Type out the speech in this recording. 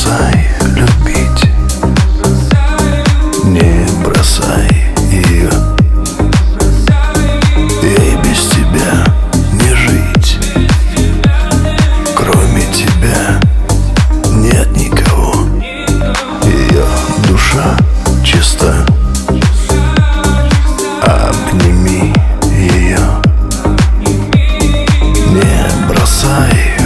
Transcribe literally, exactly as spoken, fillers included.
бросай любить, не бросай ее. Ей без тебя не жить, кроме тебя нет никого. Ее душа чиста, обними ее, не бросай.